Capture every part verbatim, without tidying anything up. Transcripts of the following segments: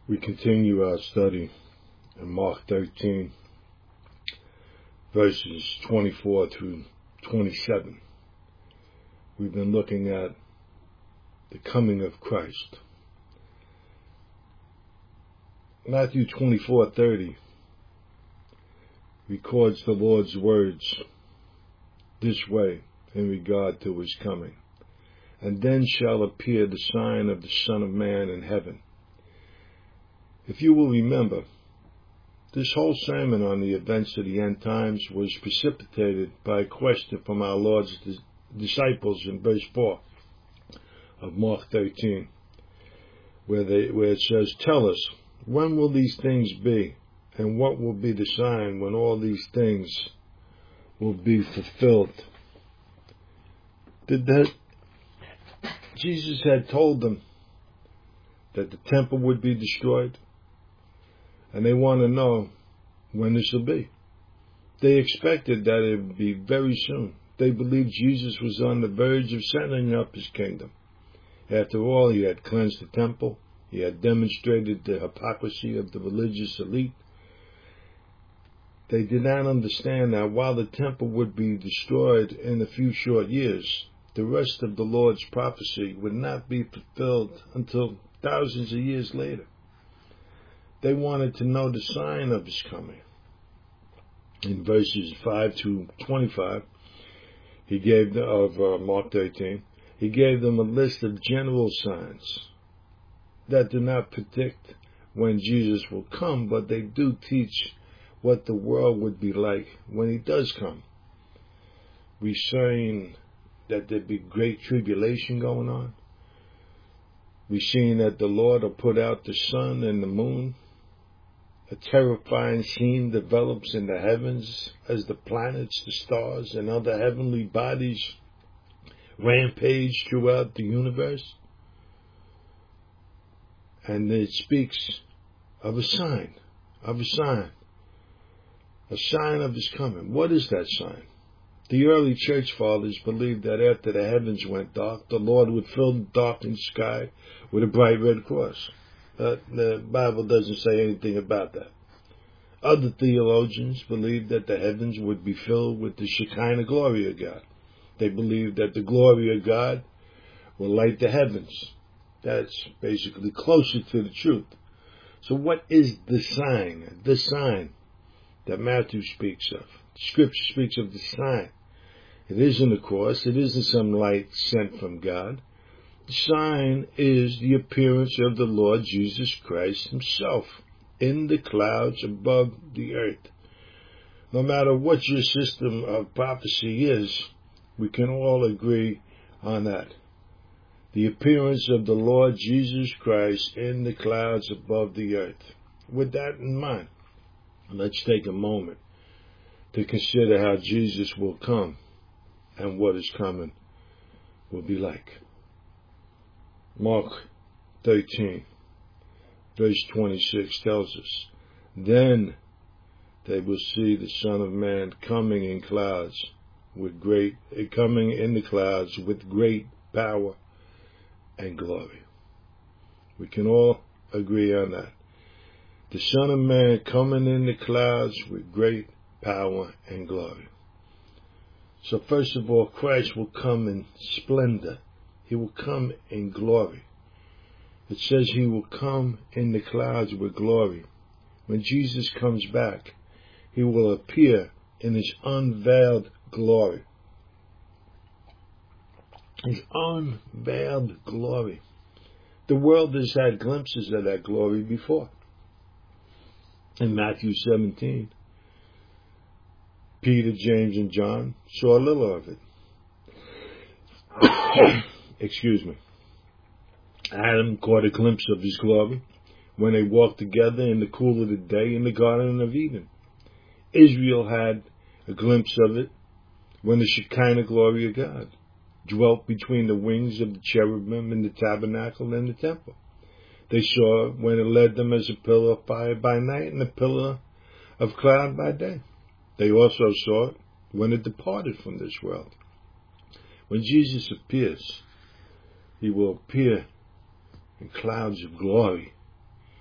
We continue our study in Mark thirteen, verses twenty-four through twenty-seven. We've been looking at the coming of Christ. Matthew twenty-four thirty records the Lord's words this way in regard to his coming. And then shall appear the sign of the Son of Man in heaven. If you will remember, this whole sermon on the events of the end times was precipitated by a question from our Lord's disciples in verse four of Mark thirteen, where, they, where it says, "Tell us, when will these things be, and what will be the sign when all these things will be fulfilled?" Did that? Jesus had told them that the temple would be destroyed, and they want to know when this will be. They expected that it would be very soon. They believed Jesus was on the verge of setting up his kingdom. After all, he had cleansed the temple. He had demonstrated the hypocrisy of the religious elite. They did not understand that while the temple would be destroyed in a few short years, the rest of the Lord's prophecy would not be fulfilled until thousands of years later. They wanted to know the sign of his coming. In verses five to twenty-five, he gave the, of uh, Mark thirteen, he gave them a list of general signs that do not predict when Jesus will come, but they do teach what the world would be like when he does come. We're saying that there'd be great tribulation going on. We're seeing that the Lord will put out the sun and the moon. A terrifying scene develops in the heavens as the planets, the stars, and other heavenly bodies rampage throughout the universe. And it speaks of a sign, of a sign, a sign of his coming. What is that sign? The early church fathers believed that after the heavens went dark, the Lord would fill the darkened sky with a bright red cross. Uh, the Bible doesn't say anything about that. Other theologians believed that the heavens would be filled with the Shekinah glory of God. They believed that the glory of God will light the heavens. That's basically closer to the truth. So what is the sign, the sign that Matthew speaks of? Scripture speaks of the sign. It isn't a cross. It isn't some light sent from God. The sign is the appearance of the Lord Jesus Christ himself in the clouds above the earth. No matter what your system of prophecy is, we can all agree on that. The appearance of the Lord Jesus Christ in the clouds above the earth. With that in mind, let's take a moment to consider how Jesus will come and what his coming will be like. Mark thirteen, verse twenty-six tells us, "Then they will see the Son of Man coming in clouds with great, coming in the clouds with great power and glory." We can all agree on that. The Son of Man coming in the clouds with great power and glory. So first of all, Christ will come in splendor. He will come in glory. It says he will come in the clouds with glory. When Jesus comes back, he will appear in his unveiled glory. His unveiled glory. The world has had glimpses of that glory before. In Matthew seventeen, Peter, James, and John saw a little of it. Excuse me. Adam caught a glimpse of his glory when they walked together in the cool of the day in the Garden of Eden. Israel had a glimpse of it when the Shekinah glory of God dwelt between the wings of the cherubim in the tabernacle and the temple. They saw it when it led them as a pillar of fire by night and a pillar of cloud by day. They also saw it when it departed from this world. When Jesus appears, he will appear in clouds of glory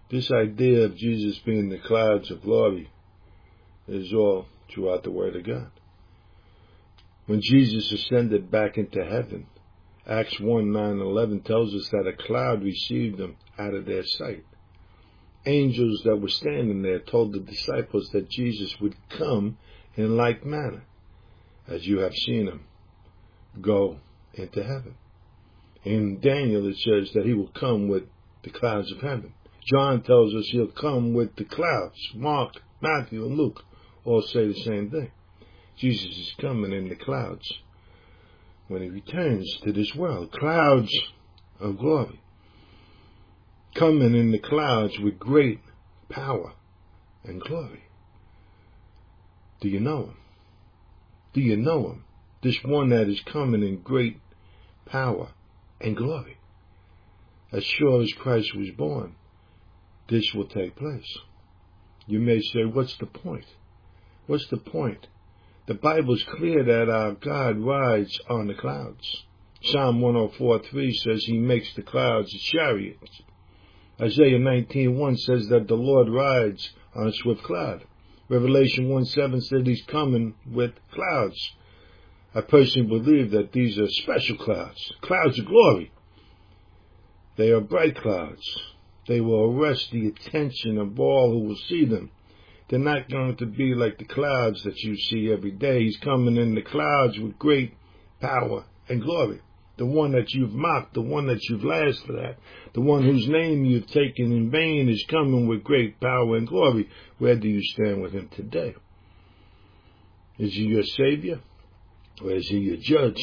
This idea of Jesus being the clouds of glory is all throughout the Word of God. When Jesus ascended back into heaven, Acts one, nine, and eleven tells us that a cloud received him out of their sight. Angels that were standing there told the disciples that Jesus would come in like manner, as you have seen him go into heaven. In Daniel it says that he will come with the clouds of heaven. John tells us he'll come with the clouds. Mark, Matthew, and Luke all say the same thing. Jesus is coming in the clouds when he returns to this world. Clouds of glory. Coming in the clouds with great power and glory. Do you know him? Do you know him? This one that is coming in great power and glory. As sure as Christ was born, this will take place. You may say, what's the point? What's the point? The Bible's clear that our God rides on the clouds. Psalm one oh four, three says he makes the clouds his chariots. Isaiah nineteen, one says that the Lord rides on a swift cloud. Revelation one, seven said he's coming with clouds. I personally believe that these are special clouds, clouds of glory. They are bright clouds. They will arrest the attention of all who will see them. They're not going to be like the clouds that you see every day. He's coming in the clouds with great power and glory. The one that you've mocked, the one that you've laughed at, the one whose name you've taken in vain is coming with great power and glory. Where do you stand with him today? Is he your Savior or is he your judge?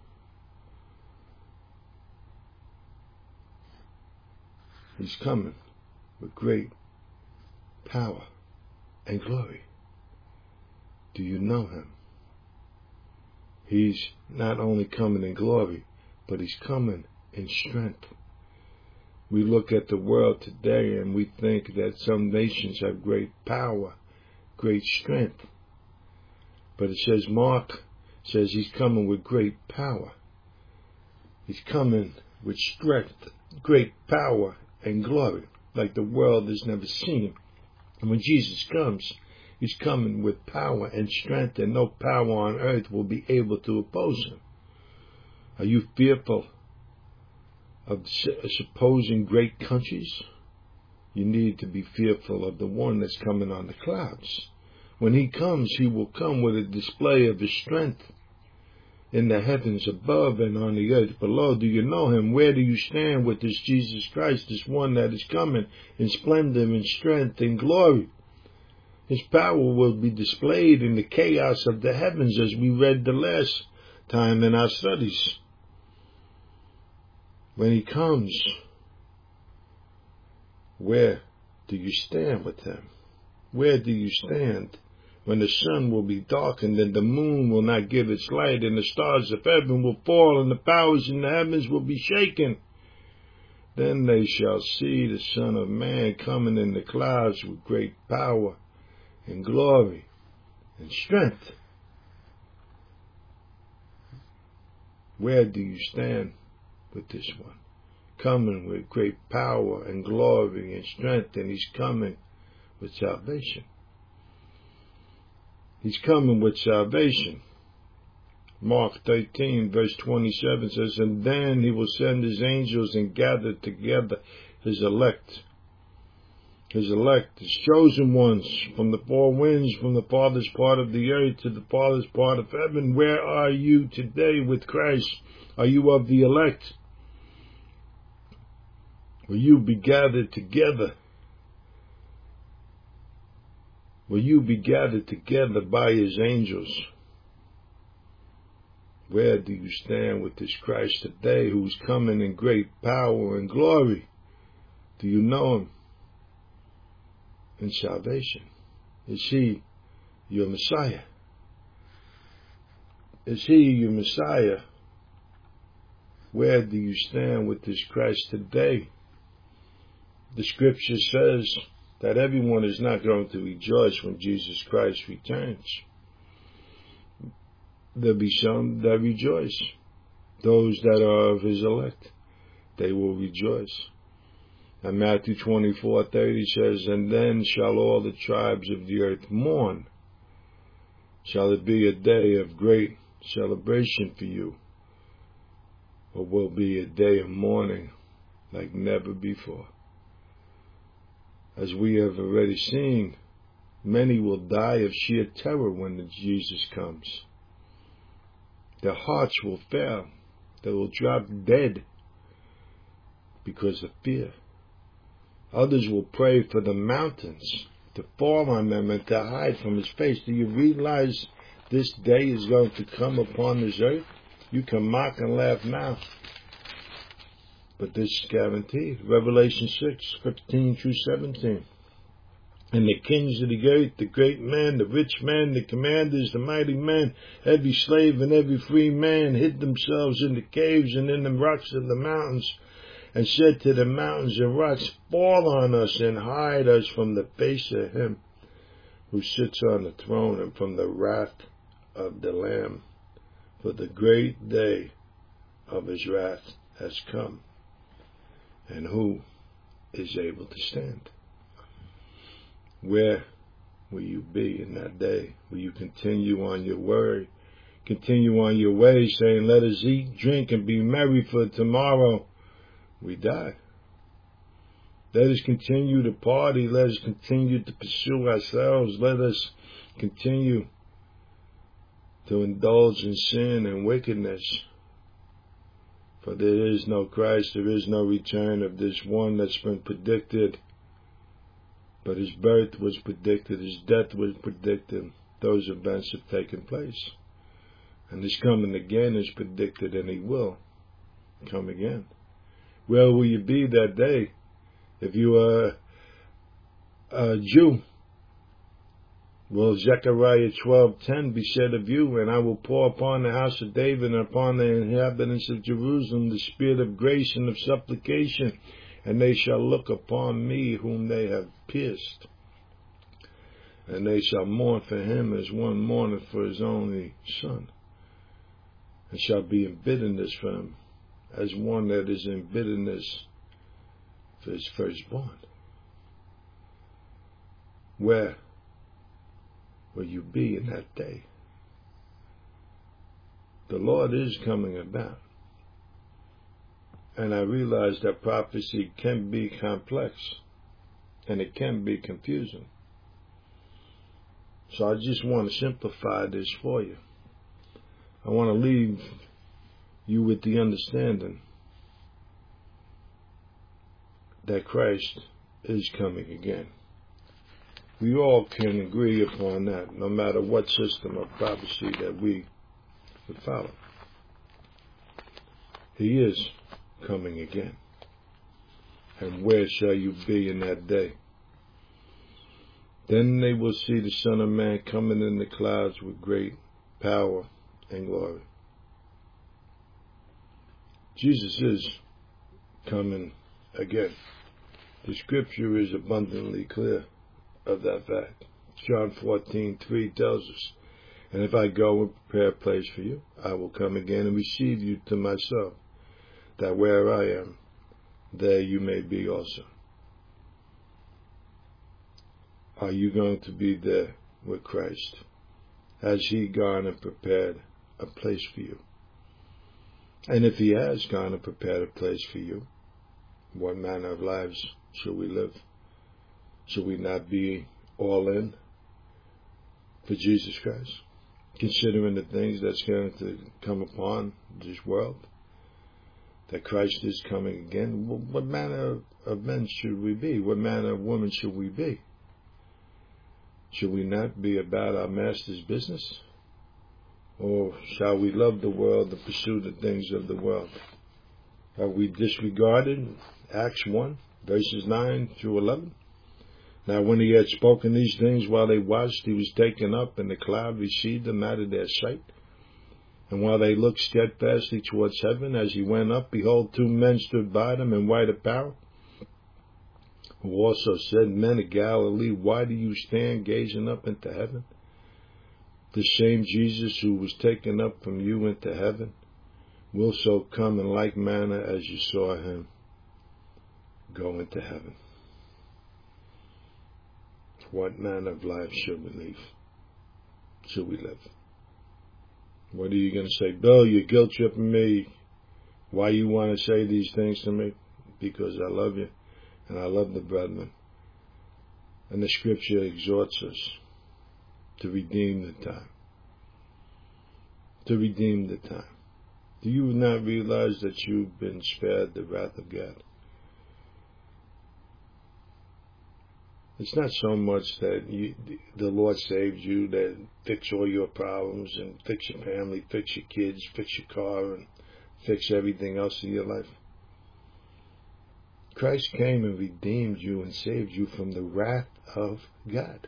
He's coming with great power and glory. Do you know him? He's not only coming in glory, but he's coming in strength. We look at the world today and we think that some nations have great power, great strength. But it says, Mark says he's coming with great power. He's coming with strength, great power and glory, like the world has never seen. And when Jesus comes, he's coming with power and strength, and no power on earth will be able to oppose him. Are you fearful of supposing great countries? You need to be fearful of the one that's coming on the clouds. When he comes, he will come with a display of his strength in the heavens above and on the earth below. Do you know him? Where do you stand with this Jesus Christ, this one that is coming in splendor and strength and glory? His power will be displayed in the chaos of the heavens, as we read the last time in our studies. When he comes, where do you stand with him? Where do you stand when the sun will be darkened and the moon will not give its light and the stars of heaven will fall and the powers in the heavens will be shaken? Then they shall see the Son of Man coming in the clouds with great power and glory and strength. Where do you stand with this one? Coming with great power and glory and strength, and he's coming with salvation. He's coming with salvation. Mark thirteen, verse twenty-seven says, and then he will send his angels and gather together his elect. His elect, his chosen ones, from the four winds, from the farthest part of the earth to the farthest part of heaven. Where are you today with Christ? Are you of the elect? Will you be gathered together? Will you be gathered together by his angels? Where do you stand with this Christ today, who's coming in great power and glory? Do you know him in salvation? Is he your Messiah? Is he your Messiah? Where do you stand with this Christ today? The scripture says that everyone is not going to rejoice when Jesus Christ returns. There'll be some that rejoice. Those that are of his elect, they will rejoice. And Matthew twenty-four thirty says, and then shall all the tribes of the earth mourn. Shall it be a day of great celebration for you, or will be a day of mourning like never before? As we have already seen, many will die of sheer terror when Jesus comes. Their hearts will fail. They will drop dead because of fear. Others will pray for the mountains to fall on them and to hide from His face. Do you realize this day is going to come upon this earth? You can mock and laugh now, but this is guaranteed. Revelation six, fifteen through seventeen. And the kings of the earth, the great men, the rich men, the commanders, the mighty men, every slave and every free man hid themselves in the caves and in the rocks of the mountains, and said to the mountains and rocks, fall on us and hide us from the face of Him who sits on the throne and from the wrath of the Lamb. For the great day of His wrath has come, and who is able to stand? Where will you be in that day? Will you continue on your way, continue on your way, saying, let us eat, drink, and be merry, for tomorrow we die? Let us continue to party. Let us continue to pursue ourselves. Let us continue to indulge in sin and wickedness. For there is no Christ, there is no return of this one that's been predicted. But His birth was predicted, His death was predicted. Those events have taken place. And His coming again is predicted, and He will come again. Where will you be that day? If you are a Jew, will Zechariah twelve ten be said of you, and I will pour upon the house of David and upon the inhabitants of Jerusalem the spirit of grace and of supplication, and they shall look upon me whom they have pierced. And they shall mourn for him as one mourneth for his only son, and shall be in bitterness for him as one that is in bitterness for his firstborn. Where will you be in that day? The Lord is coming about. And I realize that prophecy can be complex and it can be confusing. So I just want to simplify this for you. I want to leave you with the understanding that Christ is coming again. We all can agree upon that, no matter what system of prophecy that we would follow. He is coming again. And where shall you be in that day? Then they will see the Son of Man coming in the clouds with great power and glory. Jesus is coming again. The scripture is abundantly clear of that fact. John fourteen three tells us, and if I go and prepare a place for you, I will come again and receive you to myself, that where I am, there you may be also. Are you going to be there with Christ? Has He gone and prepared a place for you? And if He has gone and prepared a place for you, what manner of lives shall we live? Should we not be all in for Jesus Christ, considering the things that's going to come upon this world? That Christ is coming again. What manner of men should we be? What manner of women should we be? Should we not be about our Master's business? Or shall we love the world and pursue the things of the world? Are we disregarded? Acts one, verses nine through eleven. Now when He had spoken these things while they watched, He was taken up, and the cloud received Him out of their sight. And while they looked steadfastly towards heaven, as He went up, behold, two men stood by them in white apparel, who also said, Men of Galilee, why do you stand gazing up into heaven? The same Jesus who was taken up from you into heaven will so come in like manner as you saw Him go into heaven. What manner of life should we live? Should we live? What are you going to say? Bill, you're guilt tripping me. Why you want to say these things to me? Because I love you and I love the brethren. And the scripture exhorts us to redeem the time. To redeem the time. Do you not realize that you've been spared the wrath of God? It's not so much that you, the Lord saved you, that fix all your problems and fix your family, fix your kids, fix your car, and fix everything else in your life. Christ came and redeemed you and saved you from the wrath of God.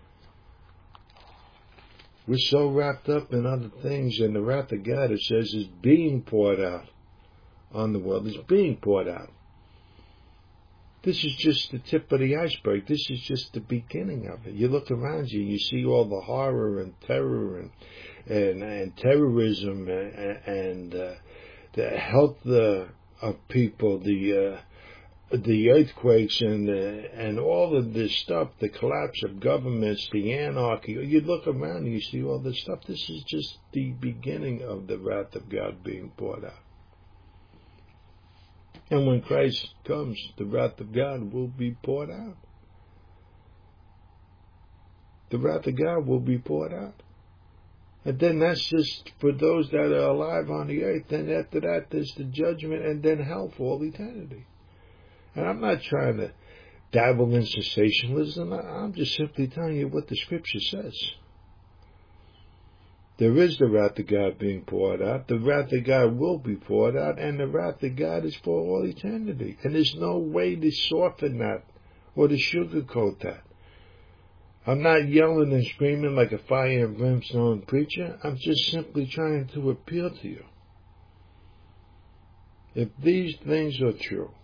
We're so wrapped up in other things, and the wrath of God, it says, is being poured out on the world. It's being poured out. This is just the tip of the iceberg. This is just the beginning of it. You look around you, you see all the horror and terror and and, and terrorism and, and uh, the health uh, of people, the uh, the earthquakes and uh, and all of this stuff, the collapse of governments, the anarchy. You look around and you see all this stuff. This is just the beginning of the wrath of God being poured out. And when Christ comes, the wrath of God will be poured out. The wrath of God will be poured out. And then that's just for those that are alive on the earth. Then after that, there's the judgment and then hell for all eternity. And I'm not trying to dabble in sensationalism. I'm just simply telling you what the scripture says. There is the wrath of God being poured out. The wrath of God will be poured out, and the wrath of God is for all eternity. And there's no way to soften that or to sugarcoat that. I'm not yelling and screaming like a fire and brimstone preacher. I'm just simply trying to appeal to you. If these things are true,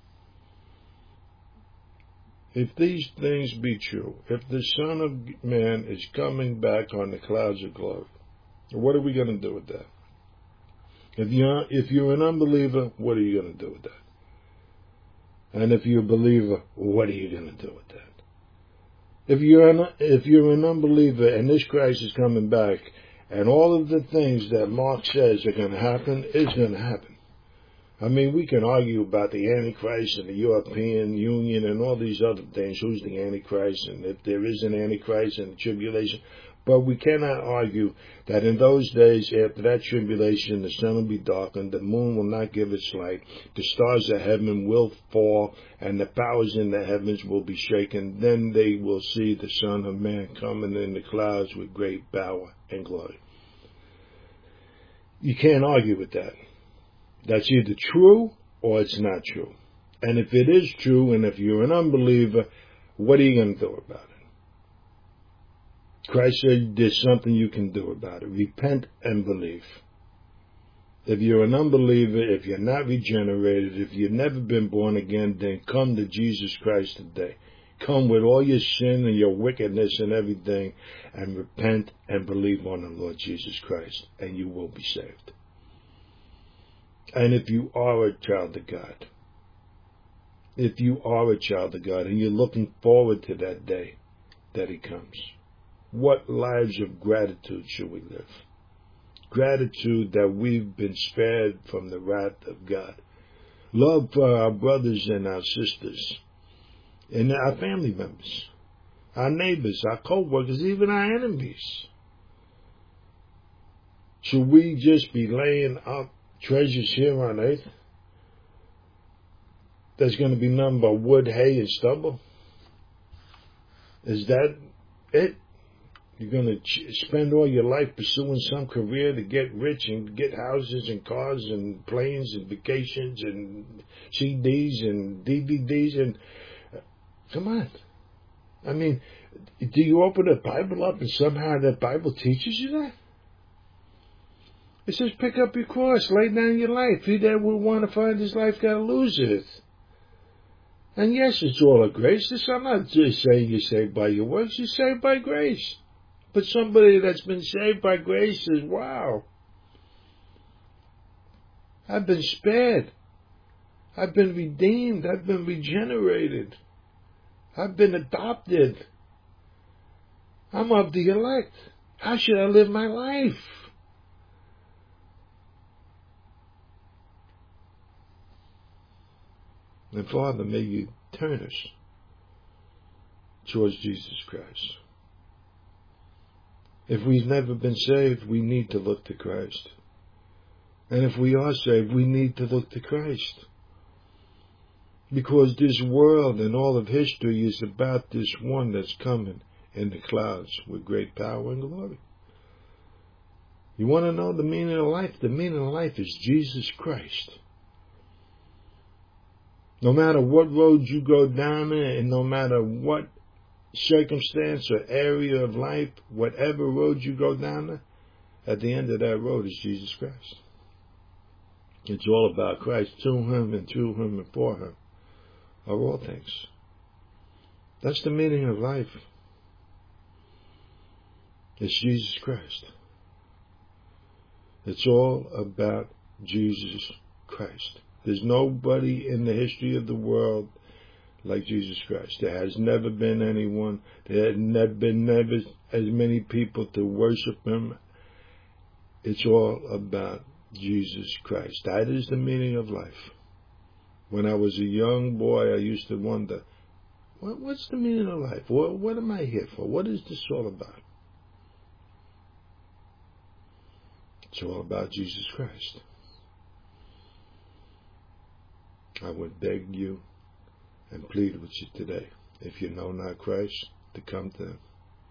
if these things be true, if the Son of Man is coming back on the clouds of glory, what are we going to do with that? If you're, if you're an unbeliever, what are you going to do with that? And if you're a believer, what are you going to do with that? If you're an, if you're an unbeliever and this Christ is coming back and all of the things that Mark says are going to happen, is going to happen. I mean, we can argue about the Antichrist and the European Union and all these other things. Who's the Antichrist? And if there is an Antichrist and the tribulation. But we cannot argue that in those days, after that tribulation, the sun will be darkened, the moon will not give its light, the stars of heaven will fall, and the powers in the heavens will be shaken. Then they will see the Son of Man coming in the clouds with great power and glory. You can't argue with that. That's either true or it's not true. And if it is true, and if you're an unbeliever, what are you going to do about it? Christ said there's something you can do about it. Repent and believe. If you're an unbeliever, if you're not regenerated, if you've never been born again, then come to Jesus Christ today. Come with all your sin and your wickedness and everything, and repent and believe on the Lord Jesus Christ, and you will be saved. And if you are a child of God, if you are a child of God and you're looking forward to that day that He comes, what lives of gratitude should we live? Gratitude that we've been spared from the wrath of God. Love for our brothers and our sisters and our family members, our neighbors, our co-workers, even our enemies. Should we just be laying up treasures here on earth there's going to be nothing but wood, hay, and stubble? Is that it? You're going to ch- spend all your life pursuing some career to get rich and get houses and cars and planes and vacations and C Ds and D V Ds and uh, come on. I mean, do you open the Bible up and somehow that Bible teaches you that? It says, pick up your cross, lay down your life. He that will want to find his life got to lose it. And yes, it's all a grace. This, I'm not just saying you're saved by your works. You're saved by grace. But somebody that's been saved by grace says, wow, I've been spared. I've been redeemed. I've been regenerated. I've been adopted. I'm of the elect. How should I live my life? And Father, may you turn us towards Jesus Christ. If we've never been saved, we need to look to Christ. And if we are saved, we need to look to Christ. Because this world and all of history is about this one that's coming in the clouds with great power and glory. You want to know the meaning of life? The meaning of life is Jesus Christ. No matter what road you go down there, and no matter what circumstance or area of life, whatever road you go down there, at the end of that road is Jesus Christ. It's all about Christ. To Him and through Him and for Him are all things. That's the meaning of life. It's Jesus Christ. It's all about Jesus Christ. There's nobody in the history of the world like Jesus Christ. There has never been anyone. There has never been never as many people to worship Him. It's all about Jesus Christ. That is the meaning of life. When I was a young boy, I used to wonder, what, what's the meaning of life? What, what am I here for? What is this all about? It's all about Jesus Christ. I would beg you and plead with you today, if you know not Christ, to come to Him.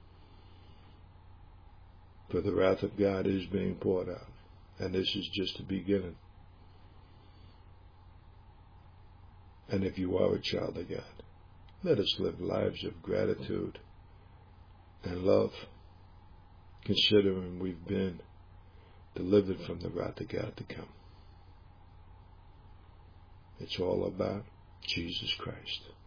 For the wrath of God is being poured out, and this is just the beginning. And if you are a child of God, let us live lives of gratitude and love, considering we've been delivered from the wrath of God to come. It's all about Jesus Christ.